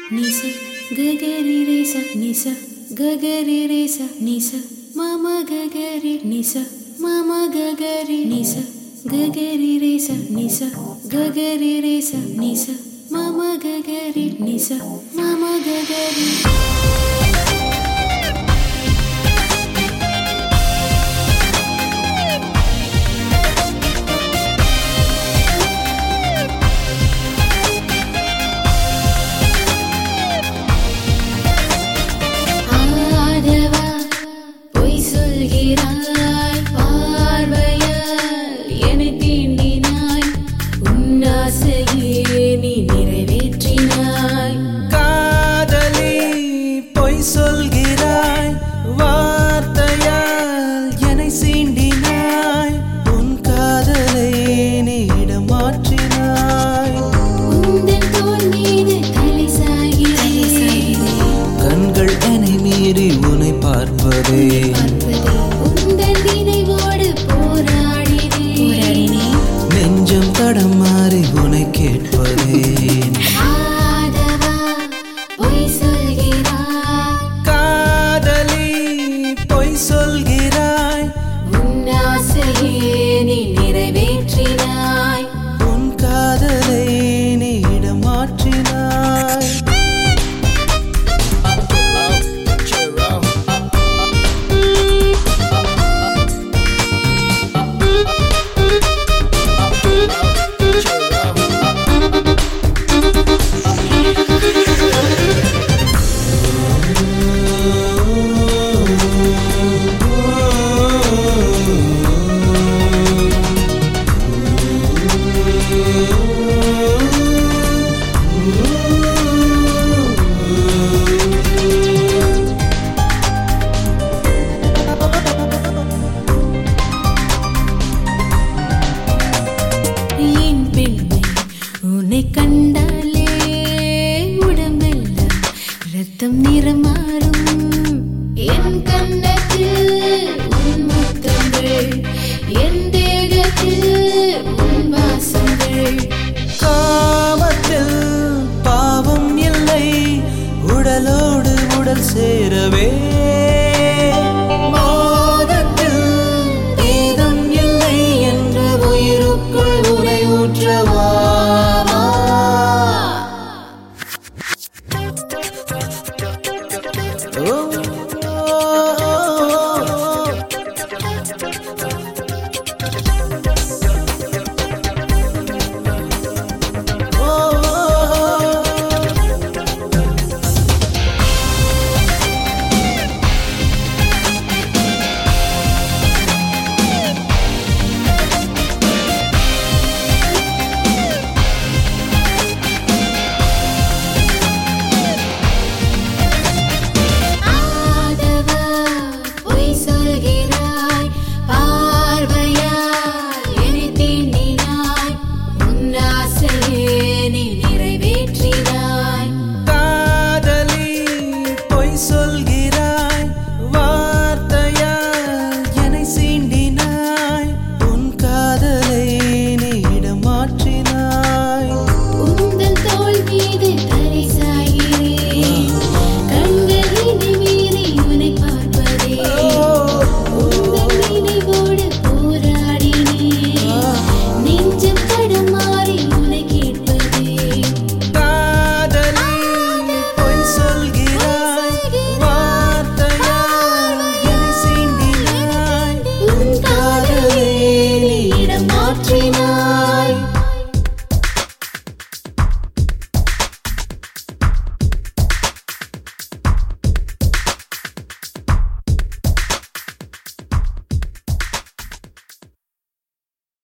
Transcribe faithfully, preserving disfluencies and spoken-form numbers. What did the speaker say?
Nisa, gagari resa, nisa, gagari resa, nisa, mama gagari, nisa, mama gagari, nisa, gagari resa, nisa, gagari resa, nisa, mama gagari, nisa, mama gagari. சொல்கிறாய் வார்த்தையால் என்னை சீண்டினாய் உன் காதலை நீ இடம் மாற்றினாய் உந்தன் தோள் மீது தலை சாய்கிறேன் கண்கள் என்னை மீறி உன்னை பார்ப்பதே உந்தன் நினைவோடு போராடினேன் நெஞ்சம் தடம் மாறி உன்னை கேட்பதே சொல்கிறாய் உன் ஆசையே நீ நிறைவேற்றினாய் உன் காதலை நீ இடம் மாற்றினாய் கண்டாலே உடம்பெல்லாம் ரத்தம் நிறமாறும் என் கண்ணத்தில் உன் முத்தங்கள் என் தேகத்தில் உன் வாசங்கள் காமத்தில் பாவம் இல்லை உடலோடு உடல் சேரவே